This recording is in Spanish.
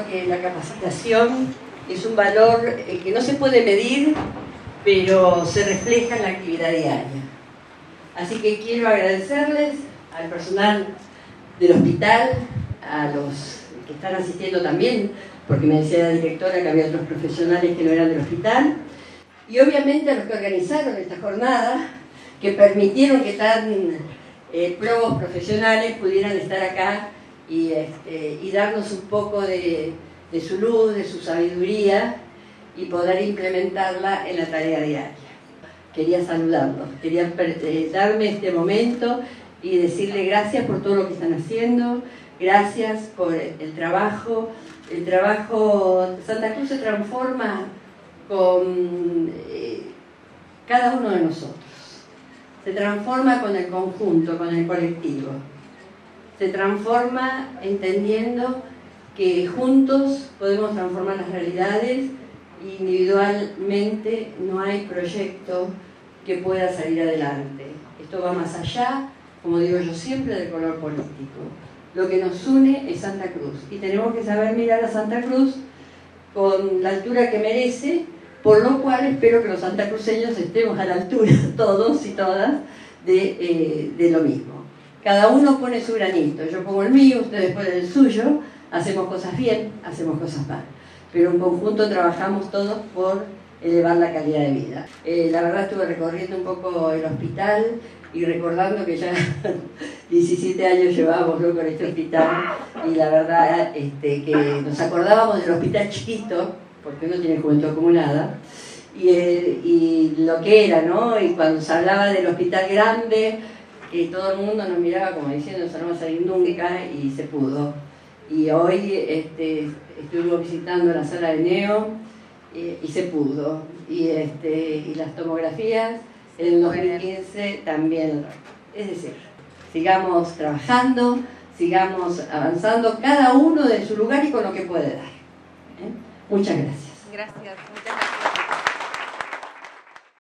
que la capacitación es un valor que no se puede medir, pero se refleja en la actividad diaria. Así que quiero agradecerles al personal del hospital, a los que están asistiendo también, porque me decía la directora que había otros profesionales que no eran del hospital, y obviamente a los que organizaron esta jornada, que permitieron que tan probos profesionales pudieran estar acá y darnos un poco de su luz, de su sabiduría y poder implementarla en la tarea diaria. Quería saludarlos, quería darme este momento y decirle gracias por todo lo que están haciendo, gracias por el trabajo. Santa Cruz se transforma con cada uno de nosotros, se transforma con el conjunto, con el colectivo, se transforma entendiendo que juntos podemos transformar las realidades y individualmente no hay proyecto que pueda salir adelante. Esto va más allá, como digo yo siempre, del color político. Lo que nos une es Santa Cruz y tenemos que saber mirar a Santa Cruz con la altura que merece, por lo cual espero que los santacruceños estemos a la altura, todos y todas, de lo mismo. Cada uno pone su granito, yo pongo el mío, ustedes ponen el suyo, hacemos cosas bien, hacemos cosas mal, pero en conjunto trabajamos todos por elevar la calidad de vida. La verdad estuve recorriendo un poco el hospital y recordando que ya 17 años llevábamos con este hospital y la verdad que nos acordábamos del hospital chiquito, porque uno tiene juventud acumulada, y lo que era, ¿no? Y cuando se hablaba del hospital grande, que todo el mundo nos miraba como diciendo, no vamos a salir nunca, y se pudo. Y hoy estuvimos visitando la sala de Neo, y se pudo. Y las tomografías en el 2015 también. Es decir, sigamos trabajando, sigamos avanzando, cada uno de su lugar y con lo que puede dar. Muchas gracias. Gracias, muchas gracias.